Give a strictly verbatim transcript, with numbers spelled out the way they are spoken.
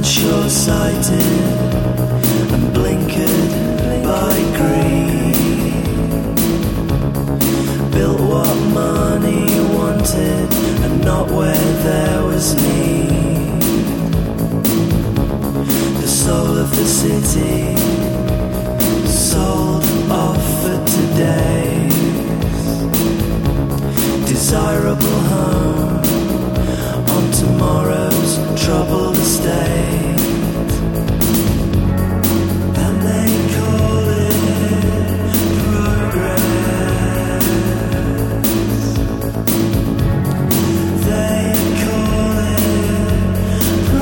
and short-sighted and blinkered by greed. Built what money wanted and not where there was need. The soul of the city